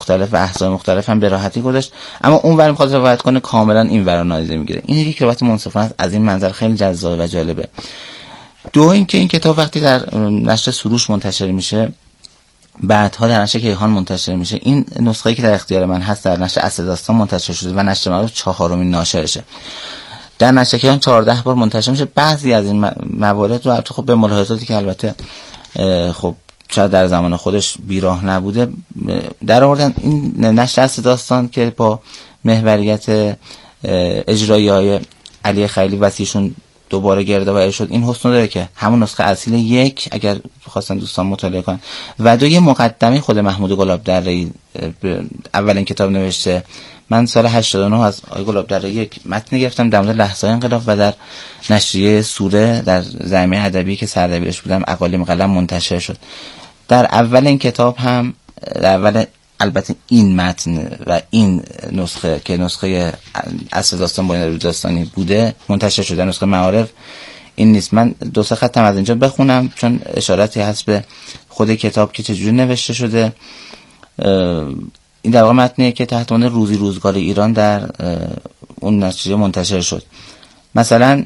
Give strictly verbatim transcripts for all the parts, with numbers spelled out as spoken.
مختلف و احزاب مختلف هم به راحتی گذاشت، اما اون ور می‌خواد روایت کنه کاملا این ور نادیده میگیره. این یک روایت منصفانه از این منظر خیلی جذاب و جالبه. دو اینکه این کتاب وقتی در نشر سروش منتشر میشه، بعدها در نشر کیهان منتشر میشه، این نسخه‌ای که در اختیار من هست در نشر اصل داستان منتشر شده و نشر معروف چهارمین ناشرشه. در نشر کیهان چهارده بار منتشر میشه. بعضی از این موارد رو خب به ملاحظاتی که البته خب شاید در زمان خودش بیراه نبوده در آوردن. این نشر اصل داستان که با محوریت اجرایی های علی خیلی وسیعشون دوباره گردآوری شد، این حسن داره که همون نسخه اصیل یک اگر خواستن دوستان مطالعه کنن و دو یه مقدمه خود محمود گلابدره‌ای اولین کتاب نوشته. من سال هشتاد و نه از آقای گلابدره‌ای یک متن گرفتم در مورد لحظه‌های انقلاب و در نشریه سوره در زمینه ادبی که سردبیرش بودم اقالیم قلم منتشر شد. در اول این کتاب هم در اول البته این متن و این نسخه که نسخه اصل داستان با این داستانی بوده منتشر شده، نسخه معارف این نیست. من دو سه خطم از اینجا بخونم چون اشاراتی هست به خود کتاب که چجوری نوشته شده. این در واقع متنیه که تحت عنوان روزی روزگار ایران در اون نشریه منتشر شد. مثلا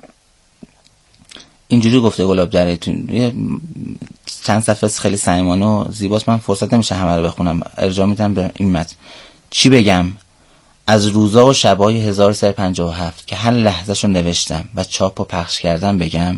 اینجوری گفته گلابدره‌ای، چند صفحه خیلی صمیمانه و زیباست، من فرصت نمیشه همه رو بخونم، ارجاع میدم به این متن. چی بگم از روزا و شبای هزار و سیصد و پنجاه و هفت که هر لحظه‌شو نوشتم و چاپ و پخش کردم بگم؟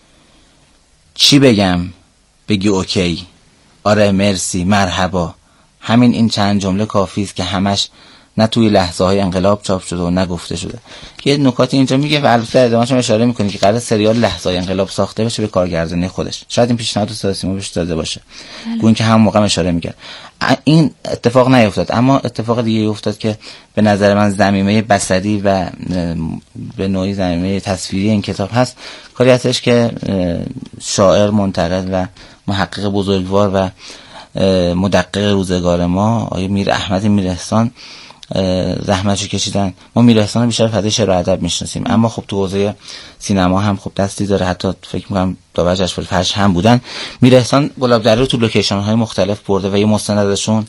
چی بگم بگی اوکی، آره مرسی، مرحبا، همین این چند جمله کافی است که همش نه توی لحظه های انقلاب چاپ شده و نگفته شده. یه نکاتی اینجا میگه و البته ادامه‌اش هم اشاره میکنه که قرار سریال لحظه های انقلاب ساخته بشه به کارگردانی خودش. شاید این پیشنهاد سیاسیمو بهش داده باشه، گویا که هم موقع اشاره میکرد. این اتفاق نیفتاد، اما اتفاق دیگه افتاد که به نظر من زمینه بصری و به نوعی زمینه تصویری این کتاب هست. کاری هستش که شاعر، منتقد و محقق بزرگوار و مدقق روزگار ما آقای میر احمد میر احسان زحمتشو کشیدن. ما میر احسان رو بیشتر فضای شعر و ادب میشناسیم، اما خب تو حوزه سینما هم خب دستی داره، حتی فکر می‌کنم داور جشنواره فجر هم بودن. میر احسان گلابدره رو تو لوکیشن های مختلف برده و یه مستند ازشون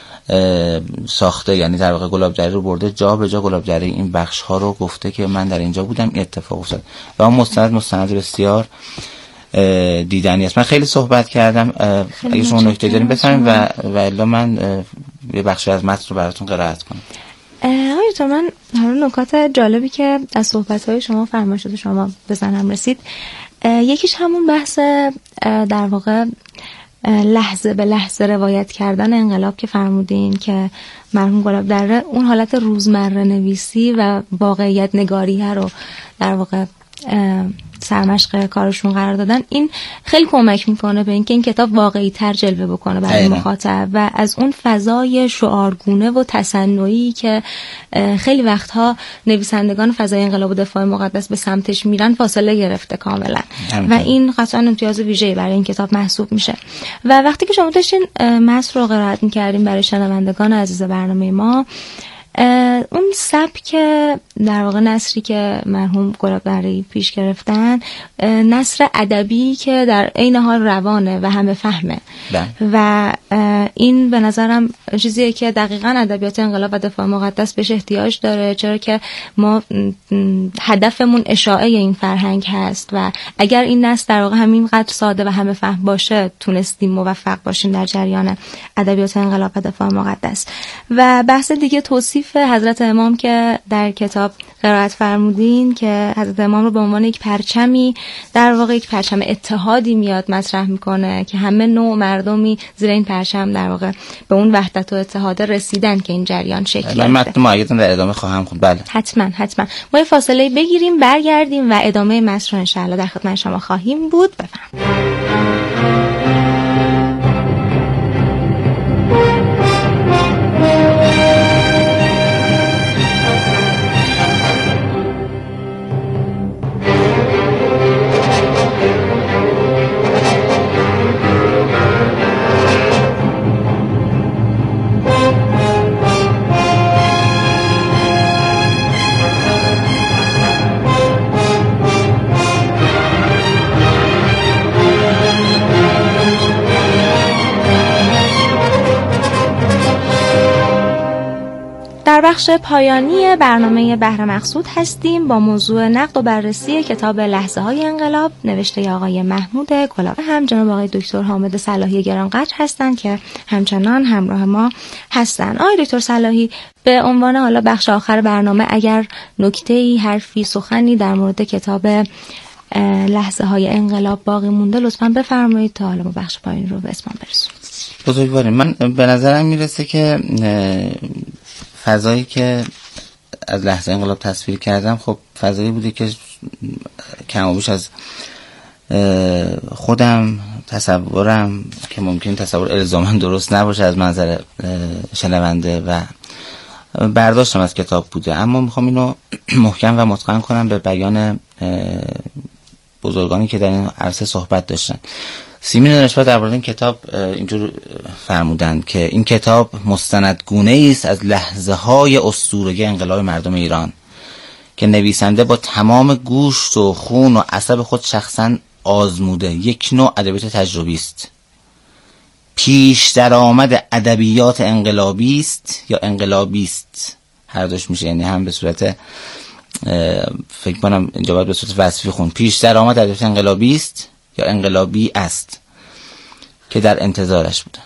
ساخته، یعنی در واقع گلابدره رو برده جا به جا گلابدره این بخش ها رو گفته که من در اینجا بودم این اتفاق افتاد و اون مستند مستند بسیار دیدنی است. من خیلی صحبت کردم، اگه شما نکته دارین بفرمایید و و الا من یه بخشی از متن رو براتون قرائت کنم. آقای تو من هر نکات جالبی که از صحبت‌های شما فرمایشات شما بزنم رسید، یکیش همون بحث در واقع لحظه به لحظه روایت کردن انقلاب که فرمودین که مرحوم گلابدره اون حالت روزمره نویسی و واقعیت نگاری رو در واقع سرمشق کارشون قرار دادن. این خیلی کمک میکنه به اینکه این کتاب واقعی تر جلوه بکنه برای مخاطب و از اون فضای شعارگونه و تصنعی که خیلی وقتها نویسندگان فضای انقلاب و دفاع مقدس به سمتش میرن فاصله گرفته کاملا و این قطعا امتیاز ویژه‌ای برای این کتاب محسوب میشه. و وقتی که شما داشتین متن رو قرائت میکردیم برای شنوندگان عزیز برنامه ما، اون سبک در واقع نثری که مرحوم گلابدره‌ای پیش گرفتن، نثر ادبی که در عین حال روانه و همه فهمه ده. و این به نظرم چیزیه که دقیقاً ادبیات انقلاب و دفاع مقدس بهش احتیاج داره، چرا که ما هدفمون اشاعه این فرهنگ هست و اگر این نثر در واقع همینقدر ساده و همه فهم باشه تونستیم موفق باشیم در جریان ادبیات انقلاب و دفاع مقدس. و بحث دیگه توصیف حضرت امام که در کتاب قرائت فرمودین که حضرت امام رو به عنوان یک پرچمی در واقع یک پرچم اتحادی میاد مطرح میکنه که همه نوع مردمی زیر این پرچم در واقع به اون وحدت و اتحاد رسیدن که این جریان شکل گرفته. من متن معیدن در ادامه خواهم خوند. بله حتما حتما ما یه فاصله بگیریم برگردیم و ادامه متن رو ان شاء الله در خدمت شما خواهیم بود. بفرمایید. در بخش پایانی برنامه بهره مقصود هستیم با موضوع نقد و بررسی کتاب لحظه های انقلاب نوشته آقای محمود گلاب. هم جناب آقای دکتر حامد صلاحی گرانقدر هستند که همچنان همراه ما هستند. آقای دکتر صلاحی، به عنوان حالا بخش آخر برنامه اگر نکته‌ای، حرفی، سخنی در مورد کتاب لحظه های انقلاب باقی مونده لطفاً بفرمایید تا حالا ما بخش پایانی رو به اتمام برسونیم. بزرگواریم، من به نظرم میرسه که فضایی که از لحظه انقلاب تصویر کردم خب فضایی بوده که کم و بیش از خودم تصورم که ممکن تصور الزاما درست نباشه از منظر شنونده و برداشتم از کتاب بوده، اما میخوام اینو محکم و متقن کنم به بیان بزرگانی که در این عرصه صحبت داشتن. سیمین نشوت درباره این کتاب اینجور فرمودند که این کتاب مستندگونه است از لحظه های اسطوره‌ای انقلاب مردم ایران که نویسنده با تمام گوشت و خون و عصب خود شخصا آزموده. یک نوع ادبیات تجربی است، پیش درآمد ادبیات انقلابی است یا انقلابی است، هر دوش میشه، یعنی هم به صورت فکر کنم اینجا باید به صورت وصفی خون، پیش درآمد ادبیات انقلابی است یا انقلابی است که در انتظارش بودن.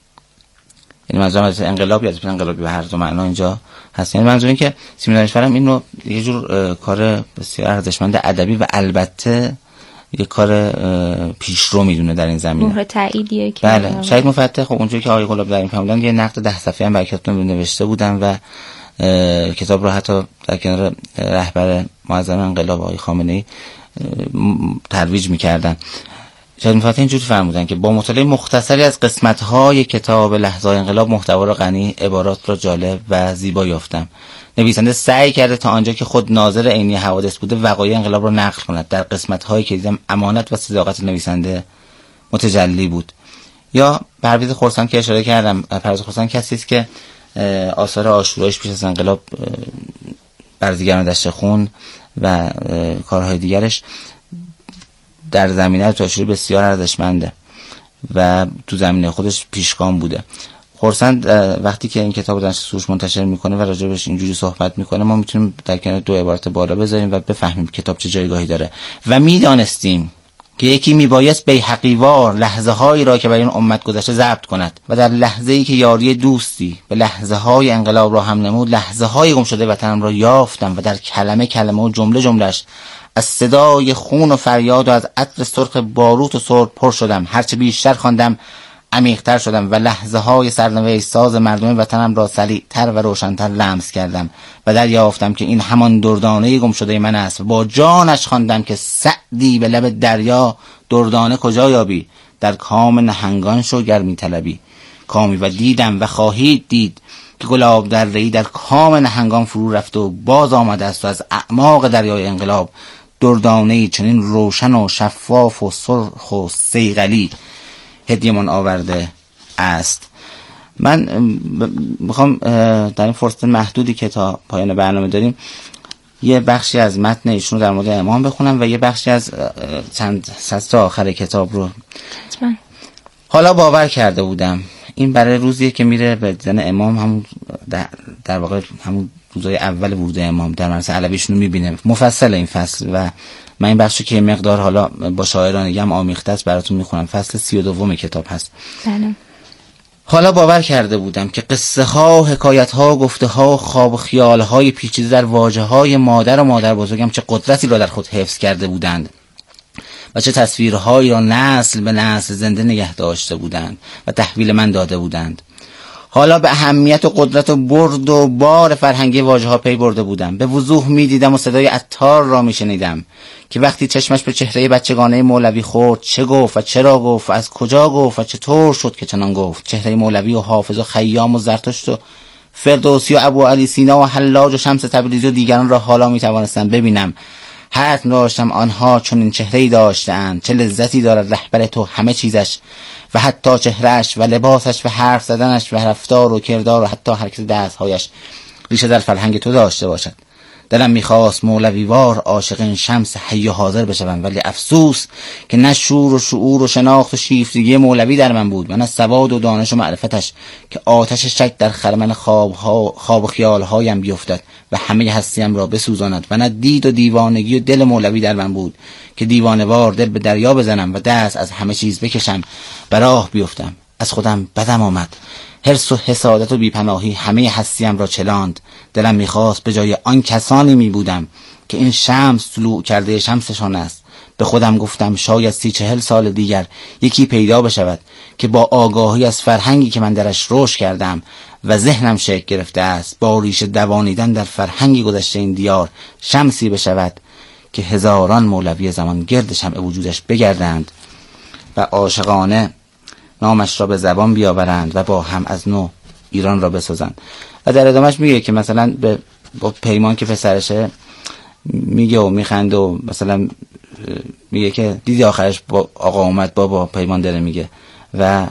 یعنی منظورم از انقلاب یا ادبیات انقلابی به هر دو معنا اینجا هست. یعنی منظور این که سیمین دانشورم اینو یه جور کار بسیار ارزشمند ادبی و البته یه کار پیشرو میدونه در این زمینه. مهر تاییدیه که بله. شهید مفتح خب اونجوری که آقای گلاب در این فرمودن یه نقد ده صفحه‌ای هم بر کتاب نوشته بودن و کتاب رو حتی در کنار رهبر معظم انقلاب آقای خامنه‌ای ترویج می‌کردن. شاید مفتح اینجوری فرمودن که با مطالعه مختصری از قسمت‌های کتاب لحظه های انقلاب محتوا را غنی، عبارات را جالب و زیبا یافتم. نویسنده سعی کرده تا آنجا که خود ناظر عینی حوادث بوده وقایع انقلاب را نقل کند. در قسمت‌هایی که دیدم امانت و صداقت نویسنده متجلی بود. یا پرویز خرسان که اشاره کردم، پرویز خرسان کسی است که آثار عاشورایش پیش از انقلاب، برزیگران دشت خون و کارهای دیگرش در زمینه تئاتر بسیار ارزشمنده و تو زمینه خودش پیشگام بوده. خرسند وقتی که این کتاب رو در سروش منتشر میکنه و راجبش اینجوری صحبت میکنه، ما میتونیم در کنار دو عبارت بالا بذاریم و بفهمیم کتاب چه جایگاهی داره. و میدانستیم که یکی میبایست بی‌حقیوار لحظه هایی را که برای این امت گذشته ضبط کند و در لحظه ای که یاری دوستی به لحظه های انقلاب را هم نمود، لحظه های گم شده وطنم را یافتم و در کلمه کلمه و جمله جملهش از صدای خون و فریاد و از عطر سرخ باروت و سرب پر شدم. هرچه بیشتر خواندم عمیق‌تر شدم و لحظه های سرنوشت ساز مردم وطنم را سریع‌تر و روشن‌تر لمس کردم و دریافتم که این همان دردانه گم شده من است. و با جانش خواندم که سعدی به لب دریا دردانه کجا یابی، در کام نهنگان شو گر می‌طلبی کامی. و دیدم و خواهید دید که گلاب دره‌ای در کام نهنگان فرو رفته و باز آمده است و از اعماق دریای انقلاب دردانه‌ای چنین روشن و شفاف و سرخ و صیقلی هدیه‌مان آورده است. من میخوام در این فرصت محدودی که تا پایان برنامه داریم یه بخشی از متن ایشون در مورد امام بخونم و یه بخشی از چند سطر آخر کتاب رو. حتما. حالا باور کرده بودم این برای روزیه که میره به دیدن امام، همون در, در واقع همون روزای اول ورود امام در مدرسه علویشون رو میبینه. مفصل این فصل و من این بخشو که مقدار حالا با شاعرانگی هم آمیخته است براتون میخونم. فصل سی و دوم کتاب هست. بله. حالا باور کرده بودم که قصه ها، حکایت ها، گفته ها، خواب و خیال های پیچیده در واژه های مادر و مادر بزرگم چه قدرتی را در خود حفظ کرده بودند و چه تصویرهایی را نسل به نسل زنده نگه داشته بودند و تحویل من داده بودند. حالا به اهمیت و قدرت و برد و بار فرهنگی واژه ها پی برده بودم. به وضوح می دیدم و صدای عطار را می شنیدم که وقتی چشمش به چهره بچگانه مولوی خورد چه گفت و چرا گفت و از کجا گفت و چطور شد که چنان گفت. چهره مولوی و حافظ و خیام و زرتشت و فردوسی و ابو علی سینا و حلاج و شمس تبریزی و دیگران را حالا می توانستم ببینم. حتم داشتم آنها چون این چهره‌ای داشتند. چه لذتی دارد رهبر تو همه چیزش و حتی چهرهش و لباسش و حرف زدنش و رفتار و کردار و حتی حرکت دستهایش ریشه در فرهنگ تو داشته باشد. دلم میخواست مولویوار عاشق شمس حی و حاضر بشوم، ولی افسوس که نه شور و شعور و شناخت و شیفتگی مولوی در من بود و نه سواد و دانش و معرفتش که آتش شک در خرمن خواب ها خواب و خیال هایم بیفتد و همه هستیم را بسوزاند و نه دید و دیوانگی و دل مولوی در من بود که دیوانوار دل به دریا بزنم و دست از همه چیز بکشم و راه بیفتم. از خودم بدم آمد، حرص و حسادت و بیپناهی همه هستیم را چلاند. دلم میخواست به جای آن کسانی میبودم که این شمس طلوع کرده شمسشان است. به خودم گفتم شاید سی چهل سال دیگر یکی پیدا بشود که با آگاهی از فرهنگی که من درش رشد کردم و ذهنم شکل گرفته است، با ریشه دوانیدن در فرهنگی گذشته این دیار، شمسی بشود که هزاران مولوی زمان گرد شمع وجودش بگردند و عاشقانه نامش را به زبان بیاورند و با هم از نو ایران را بسازند. و در ادامهش میگه که مثلا به با پیمان که پسرشه میگه و میخنده و مثلا میگه که دیدی آخرش با آقا اومد بابا پیمان داره میگه و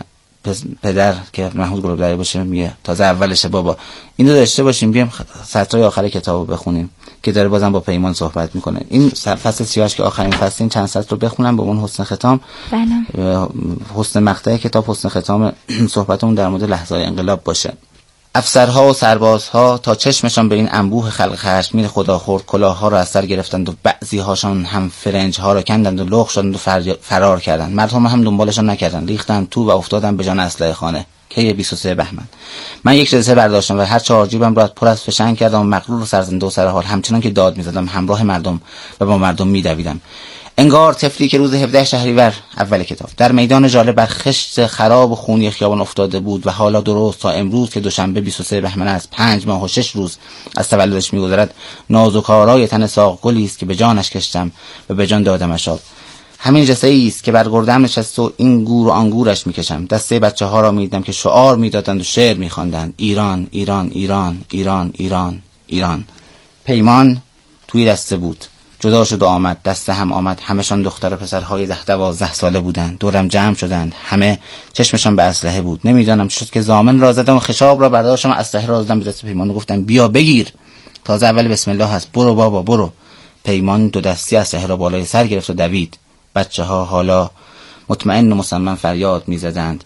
پدر که محمود گلابدری باشه میگه تازه اولشه بابا. اینو داشته باشیم، بیام سطرهای آخر کتابو بخونیم که داره بازم با پیمان صحبت میکنه. این فصل سی و هشت که آخرین فصل، این چند سطر رو بخونم با اون حسن ختام. بله. حسن مقطع کتاب حسن ختام صحبتمون در مورد لحظه‌های انقلاب باشه. افسرها و سربازها تا چشمشان به این انبوه خلق خشمگین خداخورد کلاه‌ها را از سر گرفتند و بعضی هاشان هم فرنج‌ها را کندند و لخت شدند و فرار کردند. مردم هم دنبالشان نکردند، ریختند تو و افتادند به جان اسلحه خانه. کی بیست و سه بهمن من یک جلسه برداشتم و هر چهار جیبم را پر از فشنگ کردم و مغرور و سرزنده و سرحال همچنان که داد می‌زدم همراه مردم و با مردم می‌دویدم، انگار طفلی که روز هفدهم شهریور اول کتاب در میدان ژاله بر خشت خراب و خونی خیابان افتاده بود و حالا درست تا امروز که دوشنبه بیست و سه بهمن است، پنج ماه و شش روز از تولدش می‌گذرد، نازک‌آرای تن ساق گلی است که به جانش کشتم و به جان دادمش آب. همین جسدی است که بر گردم نشست و این گور و آنگورش میکشم. دسته بچه‌ها را میدیدم که شعار میدادند و شعر میخواندند: ایران ایران ایران ایران ایران ایران. پیمان توی دسته بود، جدا شد و آمد، دسته هم آمد. همشان دختر و پسرهای ده دوازده ساله بودند. دورم جمع شدند، همه چشمشان به اسلحه بود. نمیدانم چه شد که زامن را زدم و خشاب را برداشتم و اسلحه را دادم به دست پیمان و گفتم بیا بگیر، تازه اول بسم الله هست، برو بابا برو. پیمان دو دستی اسلحه را بالای سر گرفت و دوید. بچه ها حالا مطمئن و مصمم فریاد می زدند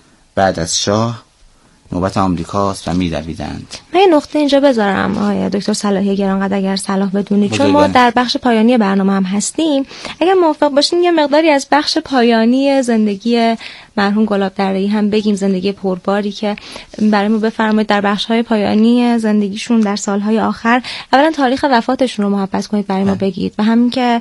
بعد از شاه نوبت آمریکاست و می دویدند. من یه نقطه اینجا بذارم آقای دکتر صلاحی گرانقدر اگر صلاح بدونید، چون ما در بخش پایانی برنامه هم هستیم، اگر موافق باشین یه مقداری از بخش پایانی زندگی مرحوم گلابدری هم بگیم، زندگی پرباری که برای ما بفرمایید در بخش‌های پایانی زندگیشون در سالهای آخر. اولا تاریخ وفاتشون رو محبت کنید برای ما بگید و همین که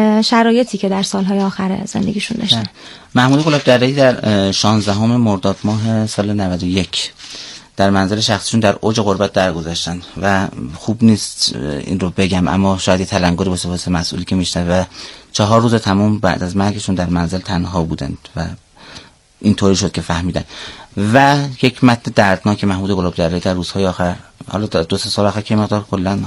شرایطی که در سالهای آخر زندگیشون داشتن. محمود گلابدری در شانزدهم مرداد ماه سال نود و یک در منزل شخصیشون در اوج غربت درگذشتن و خوب نیست این رو بگم، اما شاید تلنگری واسه واسه مسئولی که میشنه و چهار روز تمام بعد از مرگشون در منزل تنها بودند و اینطوری شد که فهمیدن. و یک متن دردناک محمود گلابدری در روزهای آخر، حالا دو سه سال آخر که مقدار کلا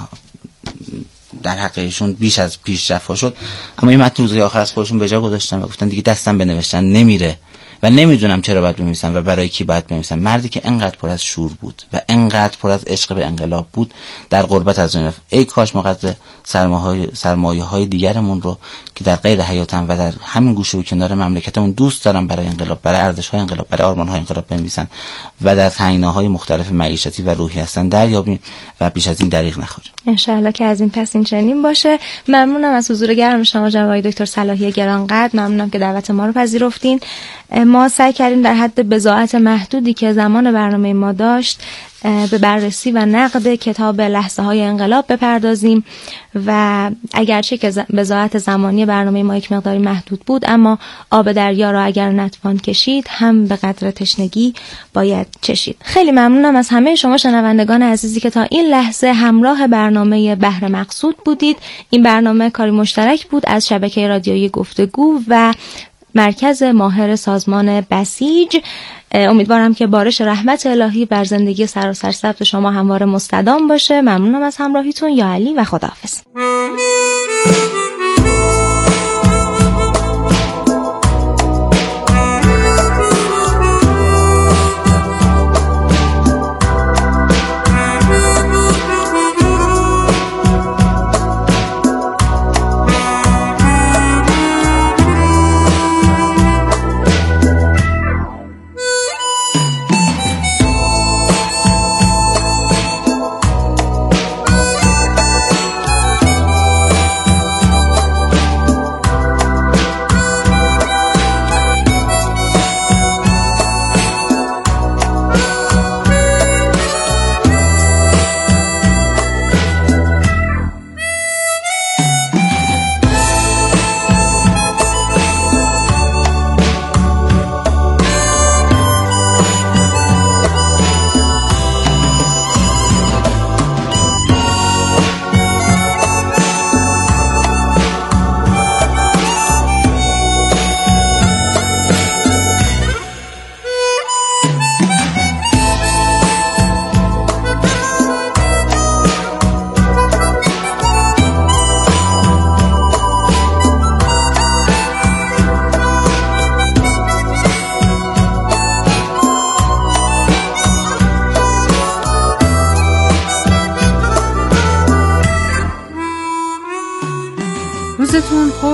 در حق ایشون بیش از پیشرفت شد، اما این متن روزهای آخر از خودشون به جا گذاشتن و گفتن دیگه دستم به نوشتن نمیره و نمیدونم چرا باید بنویسم و برای کی باید بنویسم. مردی که انقدر پر از شور بود و انقدر پر از عشق به انقلاب بود در غربت از دنیا رفت. ای کاش ما قدر سرمایه‌های سرمایه‌های دیگرمون رو که در غیر حیاتن و در همین گوشه و کنار مملکتمون دوست دارن برای انقلاب، برای ارزش‌های انقلاب، برای آرمان‌های انقلاب بنویسن و در تعیین‌های مختلف معیشتی و روحی هستن دریابیم و بیش از این دریغ نخوریم. ان شاءالله که از این پس این چنین باشه. ممنونم از حضور گرم شما جناب دکتر صلاحی گرانقدر، ممنونم که دعوت ما رو پذیرفتین. ما سعی کردیم در حد بضاعت محدودی که زمان برنامه ما داشت به بررسی و نقد کتاب لحظه های انقلاب بپردازیم و اگرچه که بضاعت زمانی برنامه ما یک مقداری محدود بود، اما آب دریا را اگر نتوان کشید هم به قدر تشنگی باید چشید. خیلی ممنونم از همه شما شنوندگان عزیزی که تا این لحظه همراه برنامه بحر مقصود بودید. این برنامه کاری مشترک بود از شبکه رادیویی گفتگو و مرکز ماهر سازمان بسیج. امیدوارم که بارش رحمت الهی بر زندگی سراسر سبز شما همواره مستدام باشه. ممنونم از همراهیتون. یا علی و خداحافظ.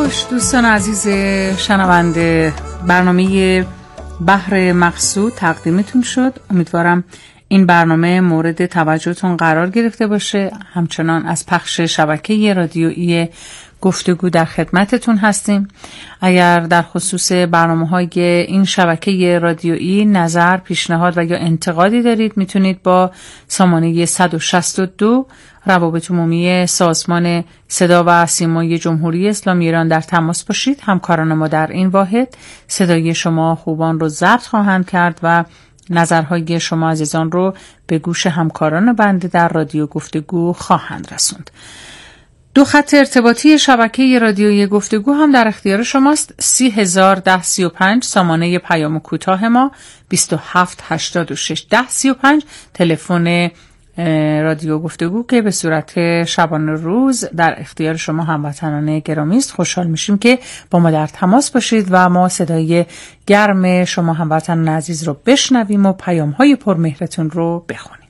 خوش دوستان عزیز شنونده، برنامه بحر مقصود تقدیمتون شد. امیدوارم این برنامه مورد توجهتون قرار گرفته باشه. همچنان از پخش شبکه رادیویی گفتگو در خدمتتون هستیم. اگر در خصوص برنامه‌های این شبکه رادیویی نظر، پیشنهاد و یا انتقادی دارید، میتونید با سامانه صد و شصت و دو روابط عمومی سازمان صدا و سیمای جمهوری اسلامی ایران در تماس باشید. همکاران ما در این واحد صدای شما خوبان رو ضبط خواهند کرد و نظرهای شما عزیزان رو به گوش همکاران بنده در رادیو گفتگو خواهند رسوند. دو خط ارتباطی شبکه رادیویی گفتگو هم در اختیار شماست. سی هزار ده سی و پنج سامانه پیام کوتاه ما، بیست و هفت هشتاد و شش ده سی و پنج تلفن رادیو گفتگو که به صورت شبانه روز در اختیار شما هموطنان گرامی است. خوشحال میشیم که با ما در تماس باشید و ما صدای گرم شما هموطنان عزیز رو بشنویم و پیام‌های پرمهرتون رو بخونیم.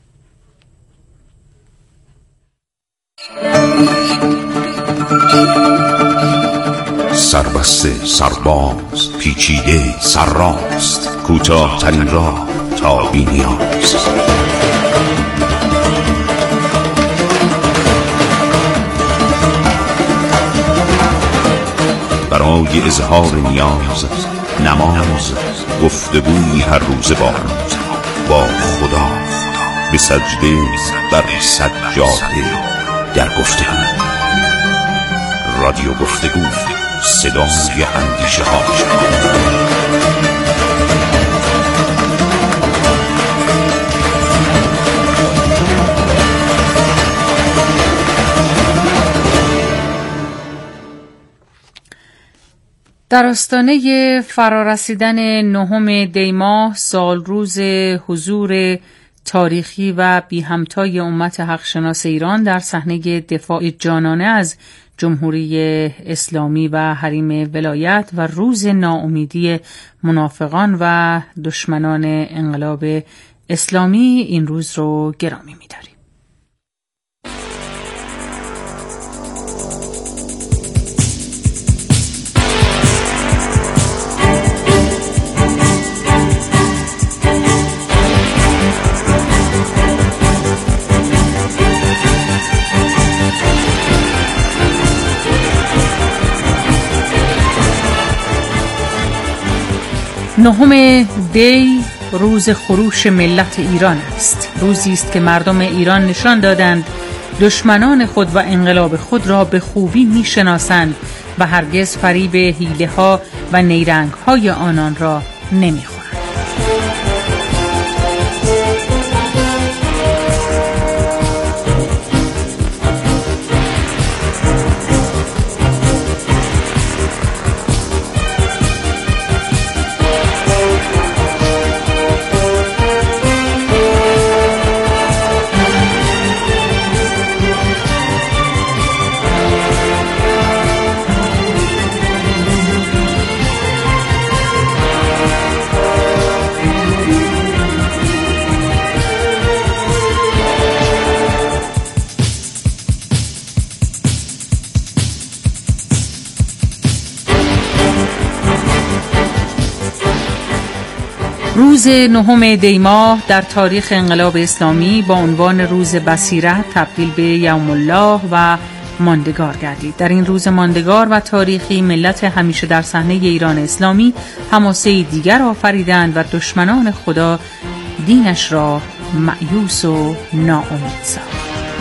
سربسته سرباز پیچیده سرراست، کوتاه ترین راه تا بی‌نیاز. برای اظهار نیاز، نماز، گفتگوی هر روز با با خدا، به سجده بر سجاده در گفتگو. رادیو گفتگو، صدای اندیشه ها. در آستانه فرارسیدن نهم دی ماه، سال روز حضور تاریخی و بی همتای امت حق شناس ایران در صحنه دفاع جانانه از جمهوری اسلامی و حریم ولایت و روز ناامیدی منافقان و دشمنان انقلاب اسلامی، این روز رو گرامی می‌داریم. نهم دی روز خروش ملت ایران است. روزی است که مردم ایران نشان دادند دشمنان خود و انقلاب خود را به خوبی می‌شناسند و هرگز فریب حیله‌ها و نیرنگ‌های آنان را نمی‌خورند. روز نهم دی ماه در تاریخ انقلاب اسلامی با عنوان روز بصیرت تبدیل به یوم الله و ماندگار گردید. در این روز ماندگار و تاریخی ملت همیشه در صحنه ایران اسلامی حماسه دیگر آفریدند و دشمنان خدا دینش را مأیوس و ناامید ساخت.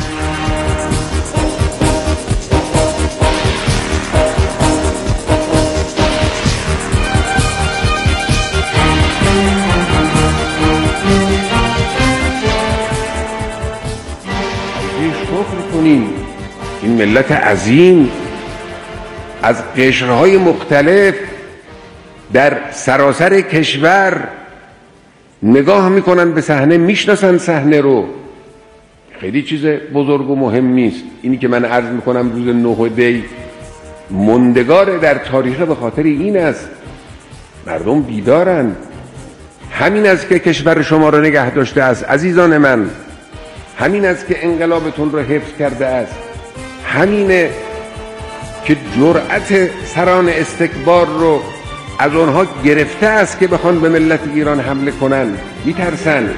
این ملت عظیم از قشرهای مختلف در سراسر کشور نگاه میکنن به صحنه، میشناسن صحنه رو. خیلی چیز بزرگ و مهم نیست. اینی که من عرض میکنم روز نه دی ماندگار در تاریخ به خاطر این است مردم بیدارن. همین است که کشور شما رو نگه داشته است عزیزان من. همین است که انقلابتون رو حفظ کرده است. همینه که جرأت سران استکبار رو از اونها گرفته است که بخوان به ملت ایران حمله کنن. میترسن.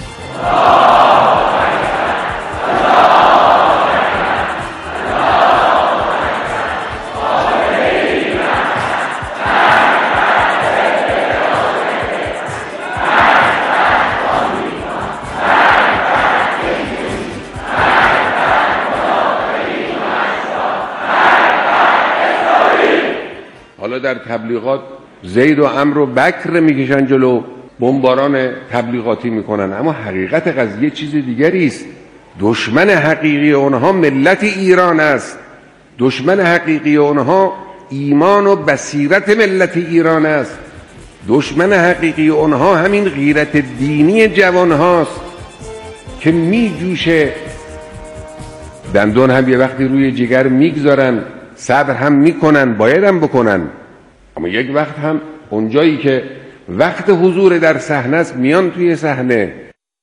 حالا در تبلیغات زید و عمرو و بکر میکشن جلو، بمباران تبلیغاتی میکنن، اما حقیقت قضیه چیز دیگری است. دشمن حقیقی اونها ملت ایران است. دشمن حقیقی اونها ایمان و بصیرت ملت ایران است. دشمن حقیقی اونها همین غیرت دینی جوان هاست که میجوشه. دندون هم یه وقتی روی جگر میگذارن، صبر هم میکنن، باید هم بکنن، اما یک وقت هم اونجایی که وقت حضور در صحنه است میان توی صحنه.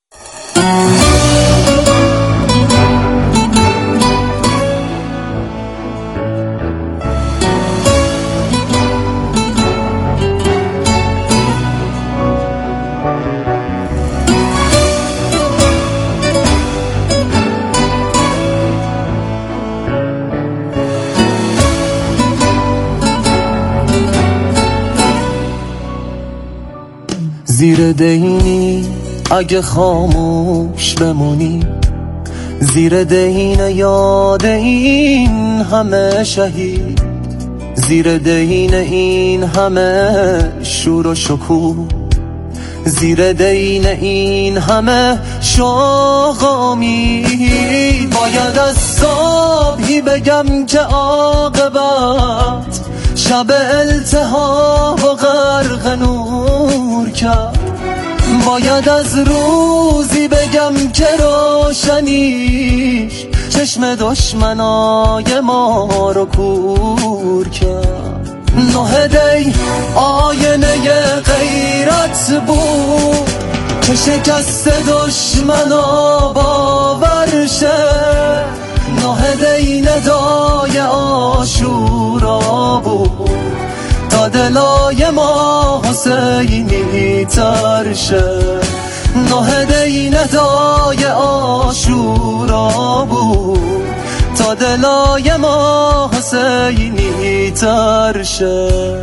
زیر دینی اگه خاموش بمونی، زیر دین یاد این همه شهید، زیر دین این همه شور و شکوه، زیر دین این همه شوق و امید، باید از صبحی بگم که عاقبت شب التهاب و غرق نور کرد، باید از روزی بگم که روشنیش چشم دشمنای ما رو کور کرد. نه دی آینه غیرت بود که شکست دشمنا باور شه، نه دی ندای آشورا بود تا دلای ما حسینی تر شه، نه دی ندای آشورا بود تا دلای ما حسینی تر شه.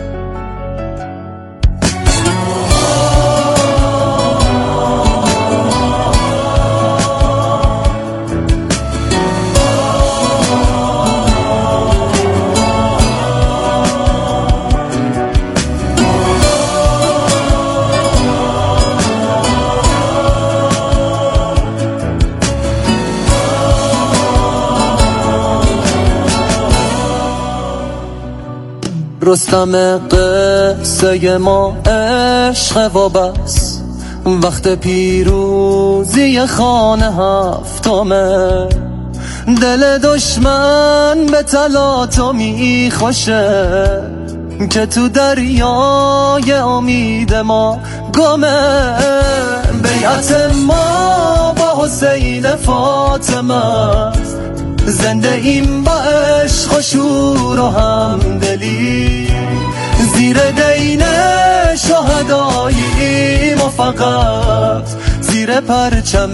رستم قصه ما عشق و بس، وقت پیروزی خانه هفتمه، دل دشمن به تلاطمی خوشه که تو دریای امید ما گمه، بیعت ما با حسین فاطمه، زنده ایم با عشق و شور و همدلی، زیر دین شهداییم و فقط زیر پرچم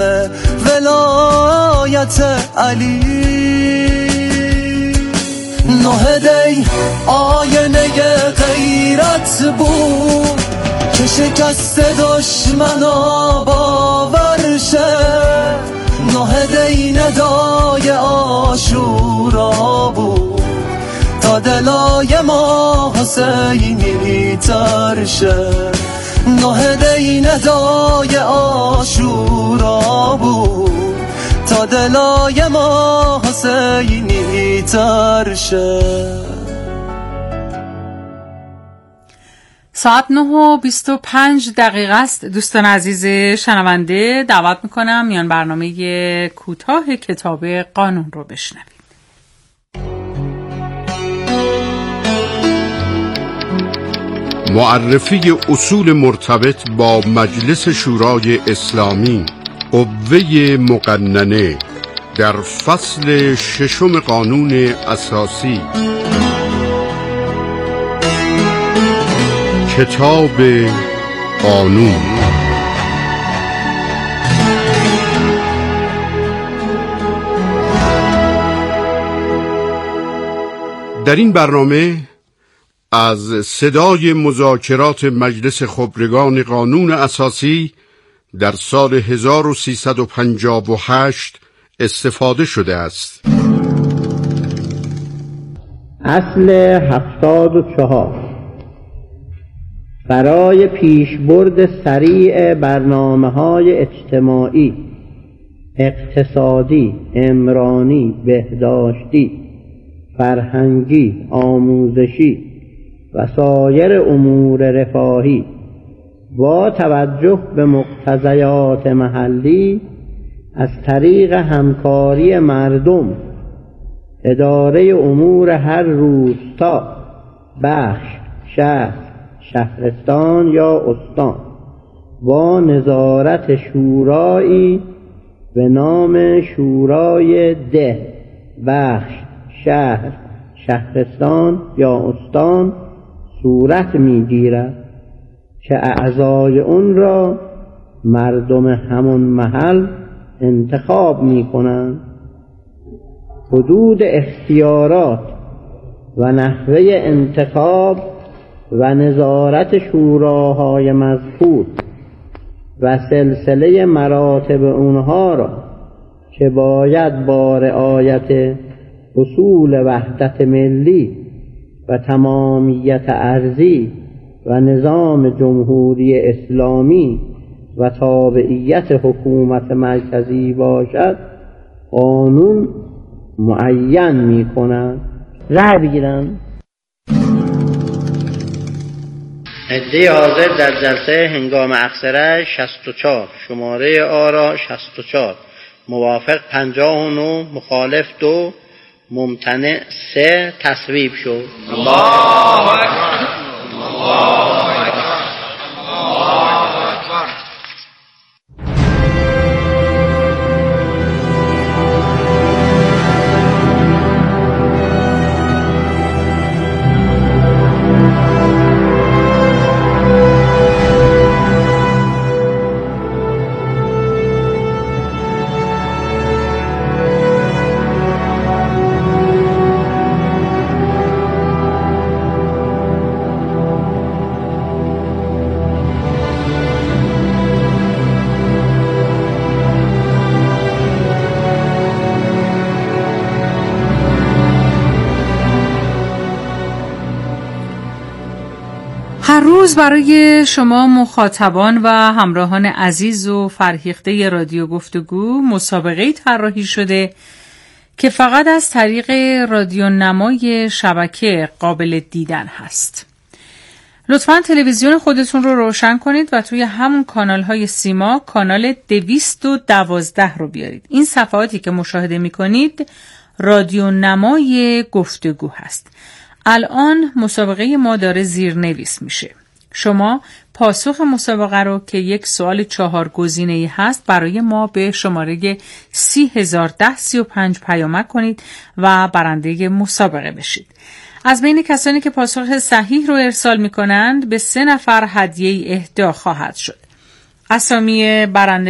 ولایت علی. نه دی آینه غیرت بود که شکست دشمنا باور شه، نه دی ندای آشورا بود تا دلای ما حسینی تر شه، نه دی ندای آشورا بود تا دلای ما حسینی تر شه. ساعت نه و بیست و پنج دقیقه است. دوستان عزیز شنونده، دعوت میکنم میان برنامه کوتاه کتاب قانون رو بشنوید. معرفی اصول مرتبط با مجلس شورای اسلامی، قوه مقننه، در فصل ششم قانون اساسی. کتاب قانون. در این برنامه از صدای مذاکرات مجلس خبرگان قانون اساسی در سال هزار و سیصد و پنجاه و هشت استفاده شده است. اصل هفتاد و چهار: برای پیشبرد سریع برنامه‌های اجتماعی، اقتصادی، عمرانی، بهداشتی، فرهنگی، آموزشی و سایر امور رفاهی با توجه به مقتضیات محلی از طریق همکاری مردم، اداره امور هر روستا، بخش، شهر، شهرستان یا استان با نظارت شورایی به نام شورای ده، بخش، شهر، شهرستان یا استان صورت می‌گیرد که اعضای اون را مردم همون محل انتخاب می‌کنند. حدود اختیارات و نحوه انتخاب و نظارت شوراهای مذکور و سلسله مراتب اونها را که باید با رعایت اصول وحدت ملی و تمامیت ارضی و نظام جمهوری اسلامی و تابعیت حکومت مرکزی باشد، قانون معین می کنند. رأی بگیرم. عده حاضر در جلسه هنگام اکثره شصت و چهار، شماره آرا شصت و چهار، موافق پنجاه و نه، مخالف دو، ممتنع سه تصویب شد. الله اکبر. الله اکبر. الله اکبر. هر روز برای شما مخاطبان و همراهان عزیز و فرهیخته رادیو گفتگو مسابقه‌ای طراحی شده که فقط از طریق رادیو نمای شبکه قابل دیدن هست. لطفاً تلویزیون خودتون رو روشن کنید و توی همون کانال‌های سیما کانال دویست و دوازده رو بیارید. این صفحاتی که مشاهده می‌کنید رادیو نمای گفتگو هست. الان مسابقه ما داره زیرنویس میشه. شما پاسخ مسابقه رو که یک سوال چهار گزینه‌ای هست برای ما به شماره سی هزار و ده سی و پنج پیامک کنید و برنده مسابقه بشید. از بین کسانی که پاسخ صحیح رو ارسال میکنند به سه نفر هدیه اهدا خواهد شد. اسامی برنده